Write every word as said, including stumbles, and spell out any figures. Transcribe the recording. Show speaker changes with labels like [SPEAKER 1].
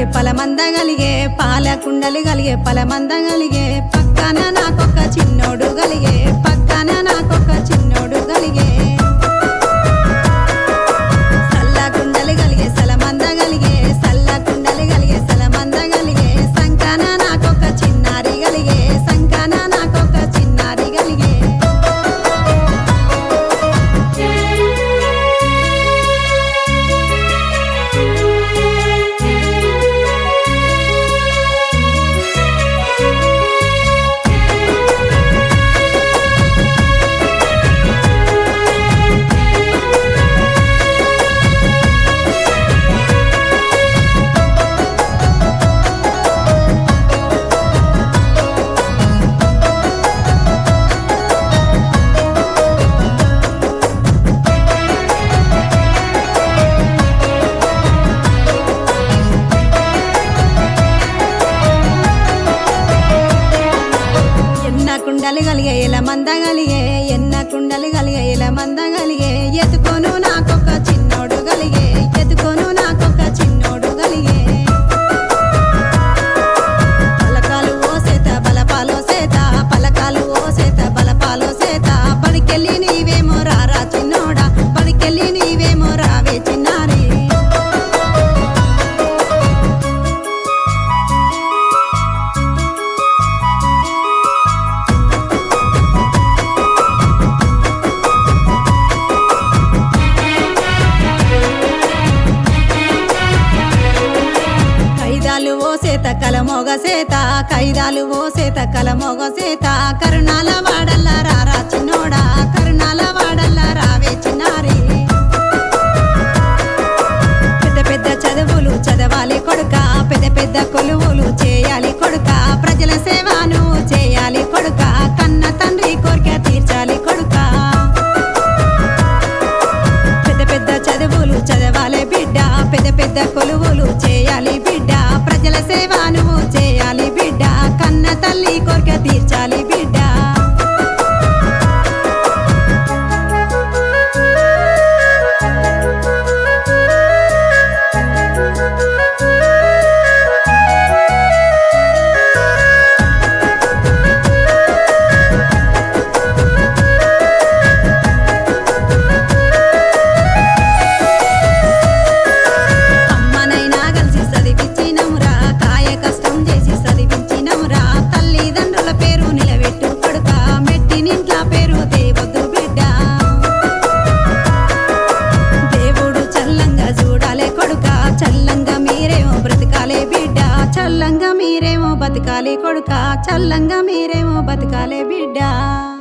[SPEAKER 1] కలిగే పలమంద కలిగే పాల కుండలు కలిగే పలమంద కలిగే పక్కన నాకొక చిన్నోడు కలిగే పక్కన నాకొక చిన్నోడు కలిగే సల్ల కుండలు కలిగే సలమంద కలిగే సల్ల కుండలు కలిగే సలమంద కలిగే సంకన నాకొక చిన్నారి కలిగే సంకన నాకొక చిన్నారి కలిగే కుండలు కలిగే ఇలా మంద కలిగే ఎన్న కుండలు కలిగే ఇలా మంద కలిగే ఎత్తుకోను నాకొక చిన్నోడు కలిగే ఎత్తుకోను నాకొక చిన్నోడు కలిగే పలకాలు ఓ సేత బలపాలో సేత పలకాలు ఓ సేత బలపాలో సేత పడికెళ్ళి నీవేమో రారా చిన్నోడా పడికెళ్ళి నీవేమో రావే చిన్నారి ఓ సేత కలమోగ సేత కైదాలు ఓ సేత కలమోగ సేత కరుణాల వాడల్ల రారా చిన్నోడా కరుణాల వాడల్ల రావే చిన్నారి పెద్ద పెద్ద చదువులు చదవాలి కొడుక పెద్ద పెద్ద కొలువులు చేయాలి కొడుక ప్రజల సేవను చేయాలి కొడుక కన్న తండ్రి కోరిక తీర్చాలి కొడుక పెద్ద పెద్ద చదువులు చదవాలి బిడ్డ పెద్ద పెద్ద కొలువులు చేయాలి బిడ్డ ప్రజల సేవ నువ్వు చేయాలి బిడ్డ కన్న తల్లి కోరిక తీర్చాలి బిడ్డ చల్లంగా మీరేమో బతకాలే కొడుక చల్లంగా మీరేమో బతకాలే బిడ్డ.